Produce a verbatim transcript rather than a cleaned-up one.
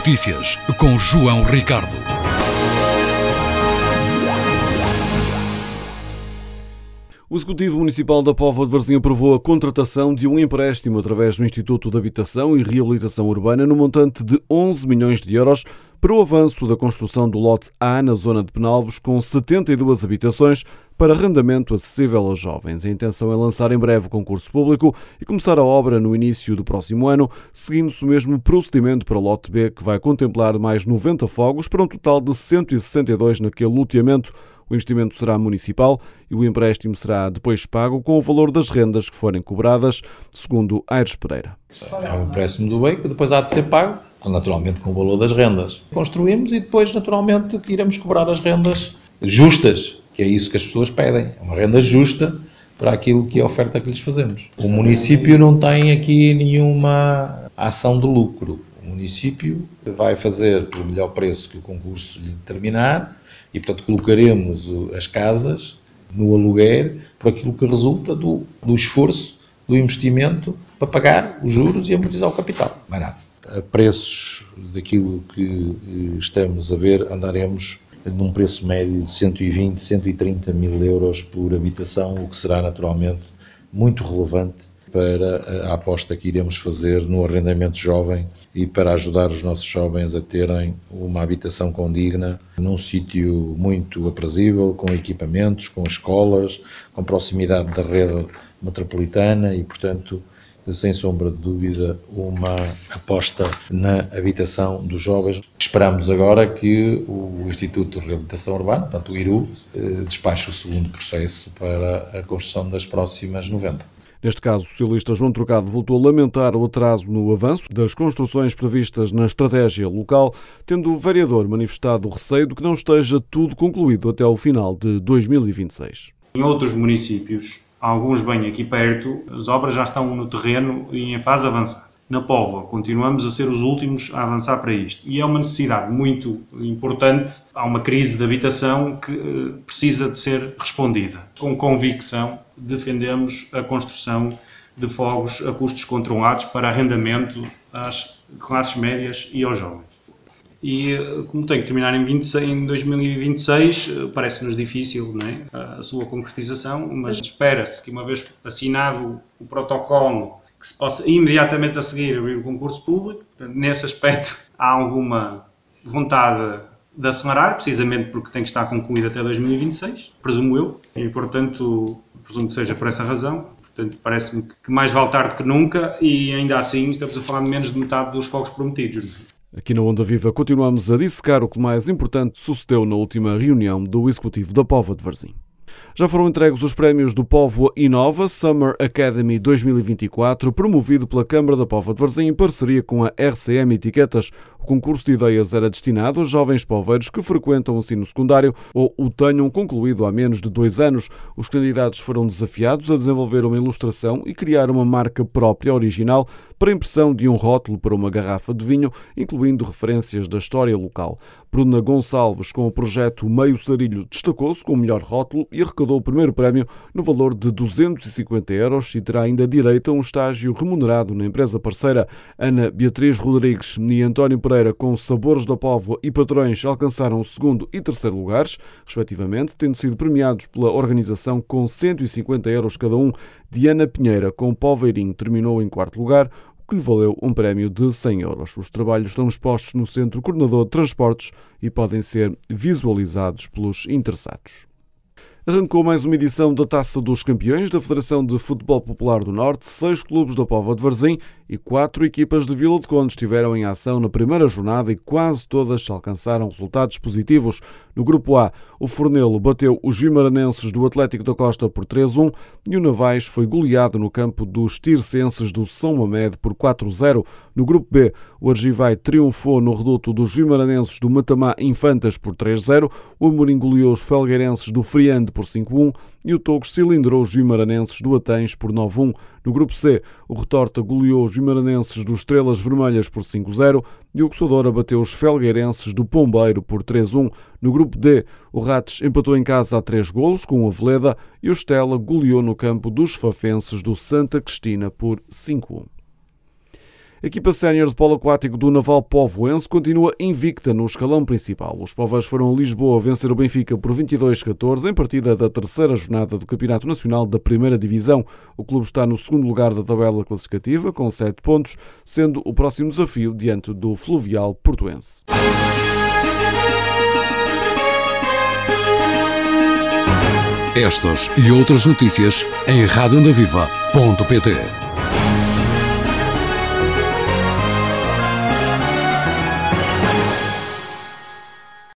Notícias com João Ricardo. O Executivo Municipal da Póvoa de Varzim aprovou a contratação de um empréstimo através do Instituto de Habitação e Reabilitação Urbana no montante de onze milhões de euros para o avanço da construção do lote A na zona de Penalvos, com setenta e duas habitações para arrendamento acessível aos jovens. A intenção é lançar em breve o concurso público e começar a obra no início do próximo ano, seguindo-se o mesmo procedimento para o lote B, que vai contemplar mais noventa fogos para um total de cento e sessenta e dois naquele loteamento. O investimento será municipal e o empréstimo será depois pago com o valor das rendas que forem cobradas, segundo Aires Pereira. É um empréstimo do B E I que depois há de ser pago, naturalmente com o valor das rendas. Construímos e depois, naturalmente, iremos cobrar as rendas justas, que é isso que as pessoas pedem. É uma renda justa para aquilo que é a oferta que lhes fazemos. O município não tem aqui nenhuma ação de lucro. O município vai fazer pelo melhor preço que o concurso lhe determinar e, portanto, colocaremos as casas no aluguer por aquilo que resulta do, do esforço, do investimento para pagar os juros e amortizar o capital. Mais nada. A preços daquilo que estamos a ver, andaremos num preço médio de cento e vinte, cento e trinta mil euros por habitação, o que será naturalmente muito relevante para a aposta que iremos fazer no arrendamento jovem e para ajudar os nossos jovens a terem uma habitação condigna num sítio muito aprazível, com equipamentos, com escolas, com proximidade da rede metropolitana e, portanto, sem sombra de dúvida, uma aposta na habitação dos jovens. Esperamos agora que o Instituto de Reabilitação Urbana, portanto o I R U, despache o segundo processo para a construção das próximas noventa. Neste caso, o socialista João Trocado voltou a lamentar o atraso no avanço das construções previstas na estratégia local, tendo o vereador manifestado o receio de que não esteja tudo concluído até ao final de dois mil e vinte e seis. Em outros municípios, alguns bem aqui perto, as obras já estão no terreno e em fase avançada. Na Póvoa, continuamos a ser os últimos a avançar para isto. E é uma necessidade muito importante. Há uma crise de habitação que uh, precisa de ser respondida. Com convicção, defendemos a construção de fogos a custos controlados para arrendamento às classes médias e aos jovens. E como tem que terminar em, vinte e seis, em dois mil e vinte e seis, parece-nos difícil, não é? A sua concretização, mas espera-se que, uma vez assinado o protocolo, que se possa imediatamente a seguir abrir o concurso público. Portanto, nesse aspecto há alguma vontade de acelerar, precisamente porque tem que estar concluído até dois mil e vinte e seis, presumo eu, e portanto presumo que seja por essa razão. Portanto, parece-me que mais vale tarde que nunca e ainda assim estamos a falar de menos de metade dos fogos prometidos. Aqui na Onda Viva continuamos a dissecar o que mais importante sucedeu na última reunião do Executivo da Póvoa de Varzim. Já foram entregues os prémios do Póvoa Inova Summer Academy dois mil e vinte e quatro, promovido pela Câmara da Póvoa de Varzim em parceria com a R C M Etiquetas. O concurso de ideias era destinado a jovens poveiros que frequentam o ensino secundário ou o tenham concluído há menos de dois anos. Os candidatos foram desafiados a desenvolver uma ilustração e criar uma marca própria original para a impressão de um rótulo para uma garrafa de vinho, incluindo referências da história local. Bruna Gonçalves, com o projeto Meio Sarilho, destacou-se com o melhor rótulo e arrecadou o primeiro prémio no valor de duzentos e cinquenta euros e terá ainda direito a um estágio remunerado na empresa parceira. Ana Beatriz Rodrigues e António Pereira, com Sabores da Póvoa e Patrões, alcançaram o segundo e terceiro lugares, respectivamente, tendo sido premiados pela organização com cento e cinquenta euros cada um. Diana Pinheira, com Poveirinho, terminou em quarto lugar, que lhe valeu um prémio de cem euros. Os trabalhos estão expostos no Centro Coordenador de Transportes e podem ser visualizados pelos interessados. Arrancou mais uma edição da Taça dos Campeões da Federação de Futebol Popular do Norte. Seis clubes da Póvoa de Varzim e quatro equipas de Vila de Conde estiveram em ação na primeira jornada e quase todas alcançaram resultados positivos. No Grupo A, o Fornelo bateu os vimaranenses do Atlético da Costa por três a um e o Navais foi goleado no campo dos tircenses do São Mamede por quatro a zero. No Grupo B, o Argivai triunfou no reduto dos vimaranenses do Matamá Infantas por três a zero, o Amorim goleou os felgueirenses do Friande por cinco a um e o Togos cilindrou os vimaranenses do Atens por nove a um. No Grupo C, o Retorta goleou os vimaranenses dos Estrelas Vermelhas por cinco a zero e o Coçadora bateu os felgueirenses do Pombeiro por três a um. No Grupo D, o Rates empatou em casa a três golos com o Aveleda e o Estela goleou no campo dos Fafenses do Santa Cristina por cinco a um. A equipa sénior de polo aquático do Naval Povoense continua invicta no escalão principal. Os povas foram a Lisboa vencer o Benfica por vinte e dois a catorze em partida da terceira jornada do Campeonato Nacional da Primeira Divisão. O clube está no segundo lugar da tabela classificativa com sete pontos, sendo o próximo desafio diante do Fluvial Portuense. Estas e outras notícias em rádio onda viva ponto pt.